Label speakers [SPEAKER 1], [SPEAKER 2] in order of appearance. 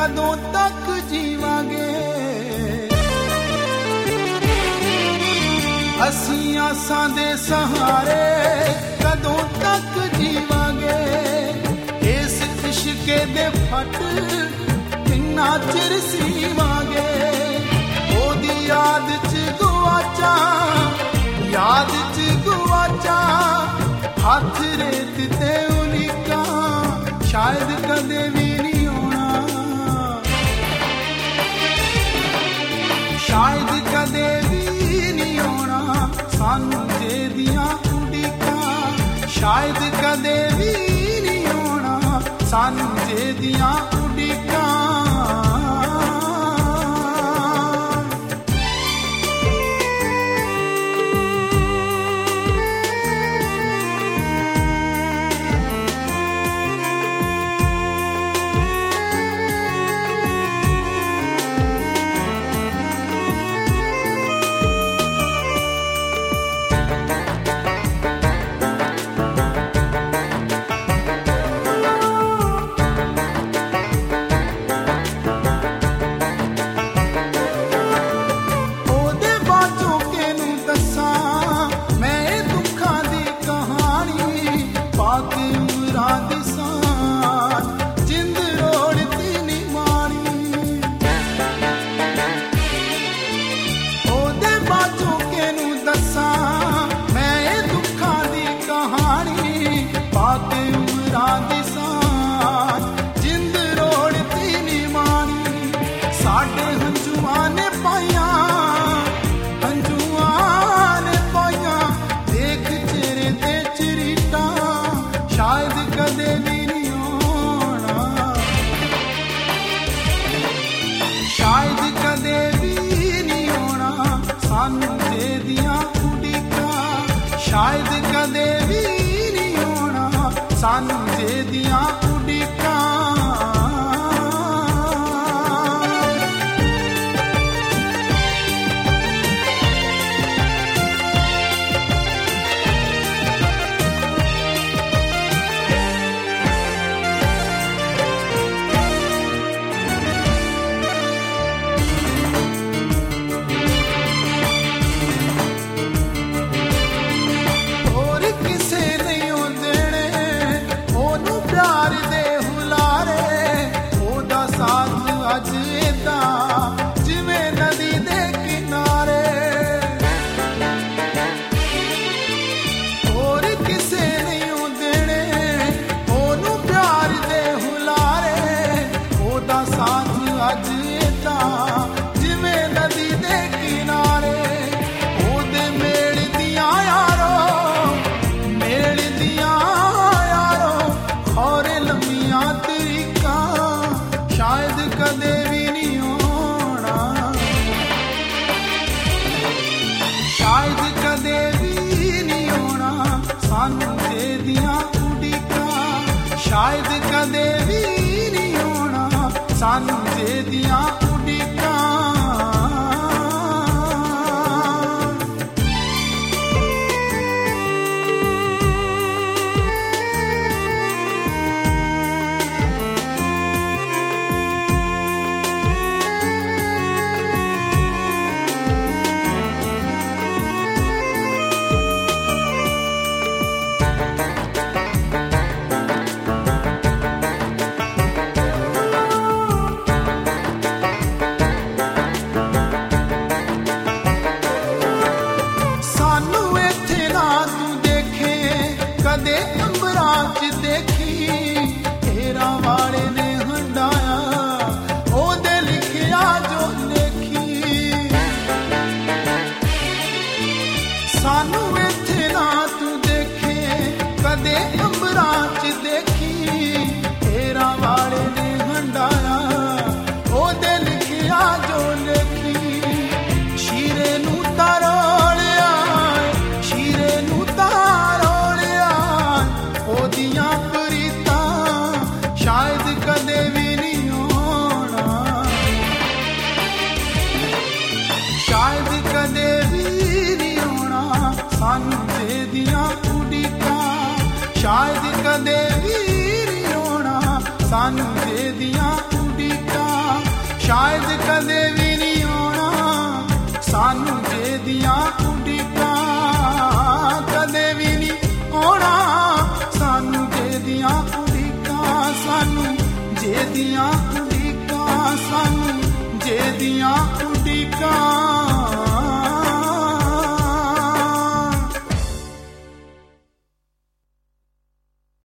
[SPEAKER 1] कदों तक जीवांगे। असीं आसां दे सहारे कदों तक जीवांगे। इस इश्के दे फट किन्ना चिर सीवांगे। ओदी याद च गुआचा, याद च गुआचा, हाथ रेत ते उलिका शायद कदे भी नहीं होना। शायद कदे भी नहीं होना सानू जेदियां उड़ीकां। शायद कदे भी नहीं होना सानू जेदियां उड़ीकां। शायद कदे भी नहीं होना सानू जेदियां उड़ीकां। शायद कदे भी नहीं होना सानू जेदियां उड़ीकां। सानू इत्थे ना तू देखे कदे अंबरां च देखी। तेरा वाले ने हंडाया ओदे लिखिया जो लिखी। शीरे नू तारोलिया, शीरे नू तारोलिया, ओदियां प्रीतां शायद कदे भी नहीं होना। शायद कदे भी सानू जेदियां उड़ीकां। शायद कदे भी नहीं होना सानू जेदियां ਉਡੀਕਾਂ, ਸ਼ਾਇਦ ਕਦੇ ਵੀ ਨਹੀਂ ਆਉਣਾ ਸਾਨੂੰ ਜੇ ਦੀਆਂ ਉਡੀਕਾਂ, ਕਦੇ ਵੀ ਨਹੀਂ ਆਉਣਾ ਸਾਨੂੰ ਜੇ ਦੀਆਂ ਉਡੀਕਾਂ, ਸਾਨੂੰ ਜੇ ਦੀਆਂ ਉਡੀਕਾਂ, ਸਾਨੂੰ ਜੇ ਦੀਆਂ